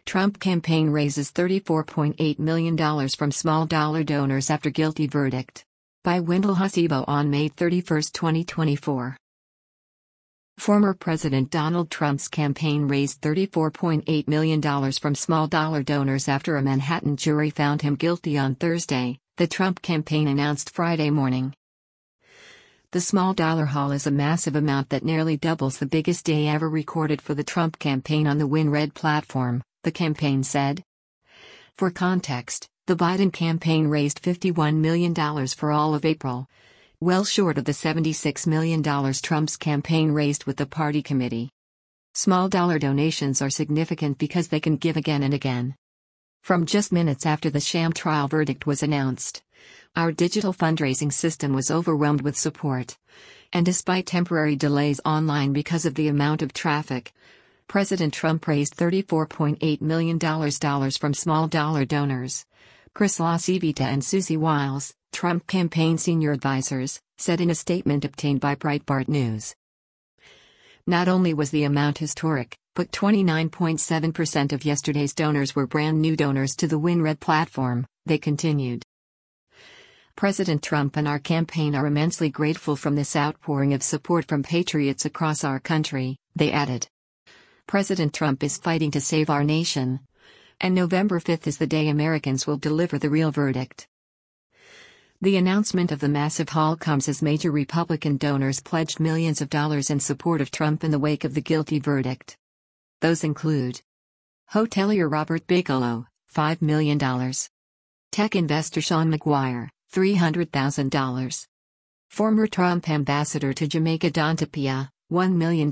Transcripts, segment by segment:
Trump campaign raises $34.8 million from small-dollar donors after guilty verdict. By Wendell Hasibo on May 31, 2024. Former President Donald Trump's campaign raised $34.8 million from small-dollar donors after a Manhattan jury found him guilty on Thursday, the Trump campaign announced Friday morning. The small-dollar haul is a massive amount that nearly doubles the biggest day ever recorded for the Trump campaign on the WinRed platform, the campaign said. For context, the Biden campaign raised $51 million for all of April, well short of the $76 million Trump's campaign raised with the party committee. Small-dollar donations are significant because they can give again and again. From just minutes after the sham trial verdict was announced, our digital fundraising system was overwhelmed with support. And despite temporary delays online because of the amount of traffic, President Trump raised $34.8 million from small-dollar donors. Chris LaCivita and Susie Wiles, Trump campaign senior advisors, said in a statement obtained by Breitbart News. Not only was the amount historic, but 29.7% of yesterday's donors were brand new donors to the WinRed platform, they continued. President Trump and our campaign are immensely grateful from this outpouring of support from patriots across our country, they added. President Trump is fighting to save our nation. And November 5 is the day Americans will deliver the real verdict. The announcement of the massive haul comes as major Republican donors pledged millions of dollars in support of Trump in the wake of the guilty verdict. Those include hotelier Robert Bigelow, $5 million. Tech investor Sean McGuire, $300,000. Former Trump ambassador to Jamaica Don Tapia, $1 million.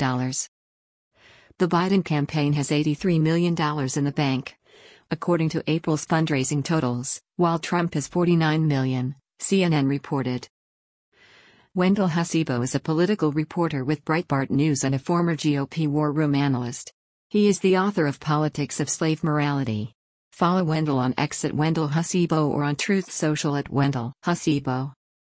The Biden campaign has $83 million in the bank, according to April's fundraising totals, while Trump has $49 million, CNN reported. Wendell Hasibo is a political reporter with Breitbart News and a former GOP war room analyst. He is the author of Politics of Slave Morality. Follow Wendell on X at Wendell Hasibo or on Truth Social at Wendell Hasibo.